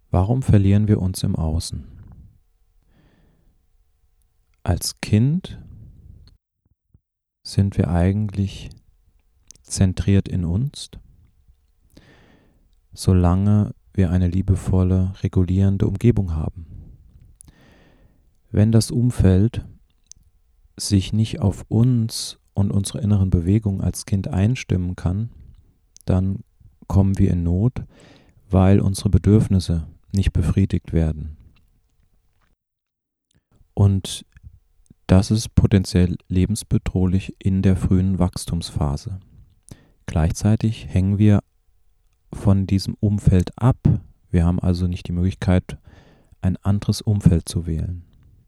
Warum verlieren wir uns im Außen? Als Kind sind wir eigentlich zentriert in uns, solange wir eine liebevolle, regulierende Umgebung haben. Wenn das Umfeld sich nicht auf uns und unsere inneren Bewegungen als Kind einstimmen kann, dann kommen wir in Not, weil unsere Bedürfnisse nicht befriedigt werden. Und das ist potenziell lebensbedrohlich in der frühen Wachstumsphase. Gleichzeitig hängen wir von diesem Umfeld ab. Wir haben also nicht die Möglichkeit, ein anderes Umfeld zu wählen.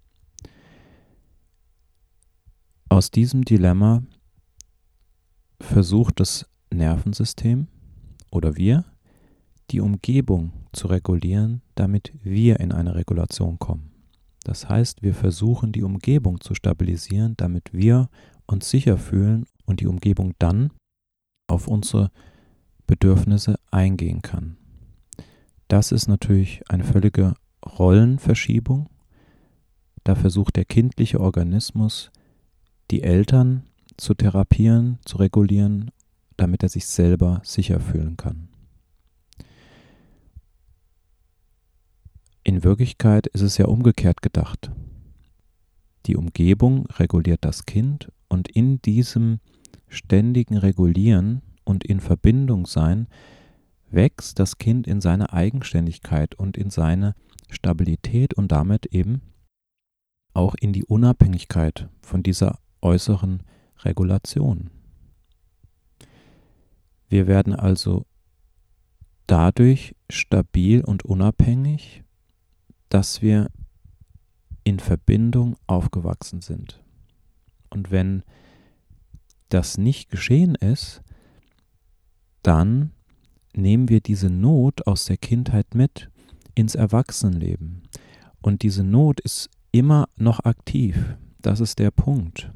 Aus diesem Dilemma versucht das Nervensystem oder wir, die Umgebung zu regulieren, damit wir in eine Regulation kommen. Das heißt, wir versuchen die Umgebung zu stabilisieren, damit wir uns sicher fühlen und die Umgebung dann auf unsere Bedürfnisse eingehen kann. Das ist natürlich eine völlige Rollenverschiebung. Da versucht der kindliche Organismus, die Eltern zu therapieren, zu regulieren, damit er sich selber sicher fühlen kann. In Wirklichkeit ist es ja umgekehrt gedacht. Die Umgebung reguliert das Kind und in diesem ständigen Regulieren und in Verbindung sein, wächst das Kind in seine Eigenständigkeit und in seine Stabilität und damit eben auch in die Unabhängigkeit von dieser äußeren Regulation. Wir werden also dadurch stabil und unabhängig, dass wir in Verbindung aufgewachsen sind. Und wenn das nicht geschehen ist, dann nehmen wir diese Not aus der Kindheit mit ins Erwachsenenleben. Und diese Not ist immer noch aktiv. Das ist der Punkt.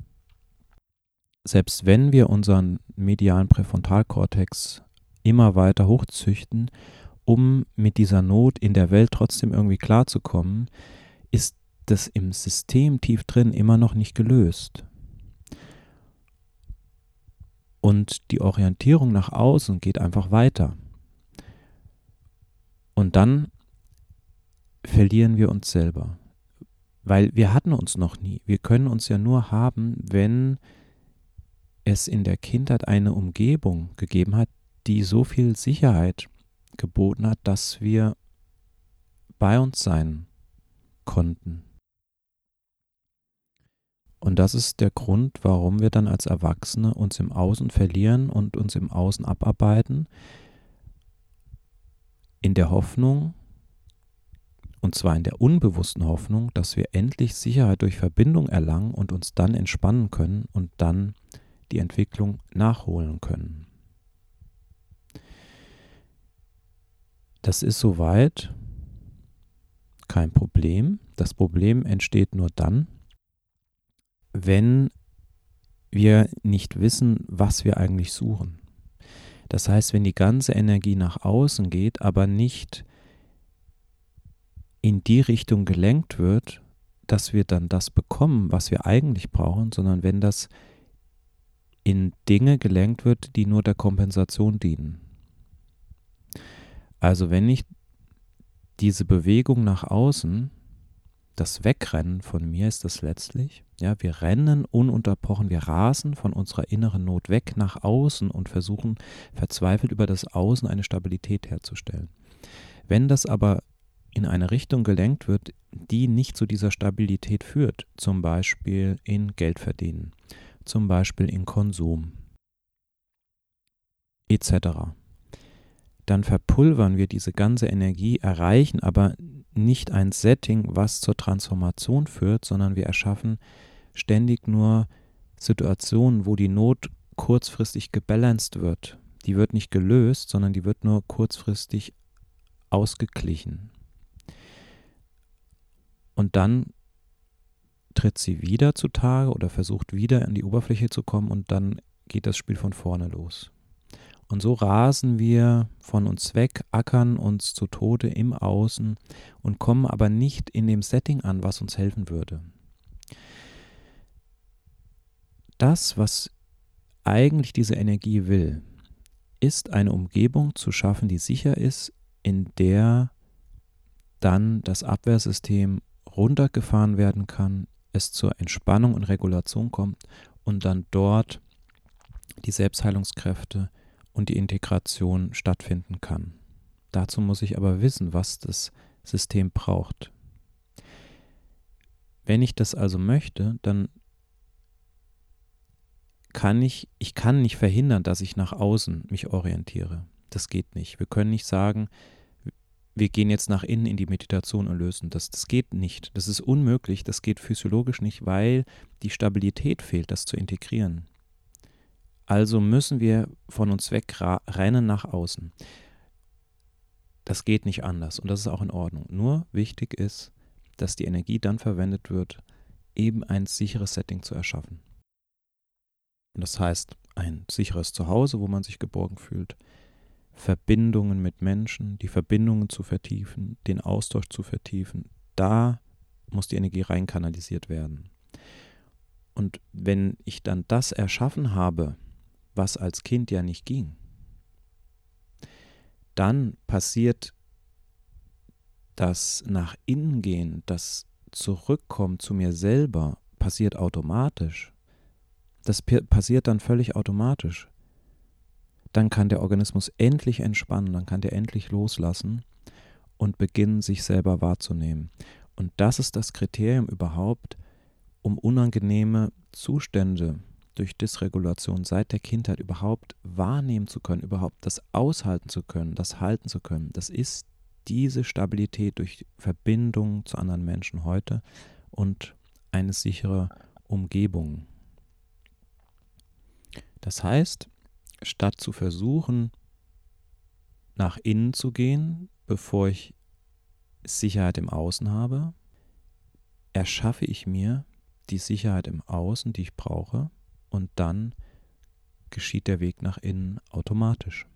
Selbst wenn wir unseren medialen Präfrontalkortex immer weiter hochzüchten, um mit dieser Not in der Welt trotzdem irgendwie klarzukommen, ist das im System tief drin immer noch nicht gelöst. Und die Orientierung nach außen geht einfach weiter. Und dann verlieren wir uns selber. Weil wir hatten uns noch nie. Wir können uns ja nur haben, wenn es in der Kindheit eine Umgebung gegeben hat, die so viel Sicherheit geboten hat, dass wir bei uns sein konnten. Und das ist der Grund, warum wir dann als Erwachsene uns im Außen verlieren und uns im Außen abarbeiten, in der Hoffnung, und zwar in der unbewussten Hoffnung, dass wir endlich Sicherheit durch Verbindung erlangen und uns dann entspannen können und dann die Entwicklung nachholen können. Das ist soweit kein Problem. Das Problem entsteht nur dann, wenn wir nicht wissen, was wir eigentlich suchen. Das heißt, wenn die ganze Energie nach außen geht, aber nicht in die Richtung gelenkt wird, dass wir dann das bekommen, was wir eigentlich brauchen, sondern wenn das in Dinge gelenkt wird, die nur der Kompensation dienen. Also wenn ich diese Bewegung nach außen, das Wegrennen von mir ist das letztlich, ja, wir rennen ununterbrochen, wir rasen von unserer inneren Not weg nach außen und versuchen verzweifelt über das Außen eine Stabilität herzustellen. Wenn das aber in eine Richtung gelenkt wird, die nicht zu dieser Stabilität führt, zum Beispiel in Geldverdienen, zum Beispiel in Konsum, etc., dann verpulvern wir diese ganze Energie, erreichen aber nicht ein Setting, was zur Transformation führt, sondern wir erschaffen ständig nur Situationen, wo die Not kurzfristig gebalanced wird. Die wird nicht gelöst, sondern die wird nur kurzfristig ausgeglichen. Und dann tritt sie wieder zutage oder versucht wieder an die Oberfläche zu kommen und dann geht das Spiel von vorne los. Und so rasen wir von uns weg, ackern uns zu Tode im Außen und kommen aber nicht in dem Setting an, was uns helfen würde. Das, was eigentlich diese Energie will, ist eine Umgebung zu schaffen, die sicher ist, in der dann das Abwehrsystem runtergefahren werden kann, es zur Entspannung und Regulation kommt und dann dort die Selbstheilungskräfte und die Integration stattfinden kann. Dazu muss ich aber wissen, was das System braucht. Wenn ich das also möchte, dann kann ich nicht verhindern, dass ich nach außen mich orientiere. Das geht nicht. Wir können nicht sagen, wir gehen jetzt nach innen in die Meditation und lösen das. Das geht nicht. Das ist unmöglich. Das geht physiologisch nicht, weil die Stabilität fehlt, das zu integrieren. Also müssen wir von uns weg rennen nach außen. Das geht nicht anders und das ist auch in Ordnung. Nur wichtig ist, dass die Energie dann verwendet wird, eben ein sicheres Setting zu erschaffen. Und das heißt, ein sicheres Zuhause, wo man sich geborgen fühlt, Verbindungen mit Menschen, die Verbindungen zu vertiefen, den Austausch zu vertiefen, da muss die Energie rein kanalisiert werden. Und wenn ich dann das erschaffen habe, was als Kind ja nicht ging, dann passiert das nach innen gehen, das Zurückkommen zu mir selber, passiert automatisch. Das passiert dann völlig automatisch. Dann kann der Organismus endlich entspannen, dann kann der endlich loslassen und beginnen, sich selber wahrzunehmen. Und das ist das Kriterium überhaupt, um unangenehme Zustände durch Dysregulation seit der Kindheit überhaupt wahrnehmen zu können, überhaupt das aushalten zu können, das halten zu können. Das ist diese Stabilität durch Verbindung zu anderen Menschen heute und eine sichere Umgebung. Das heißt, statt zu versuchen, nach innen zu gehen, bevor ich Sicherheit im Außen habe, erschaffe ich mir die Sicherheit im Außen, die ich brauche, und dann geschieht der Weg nach innen automatisch.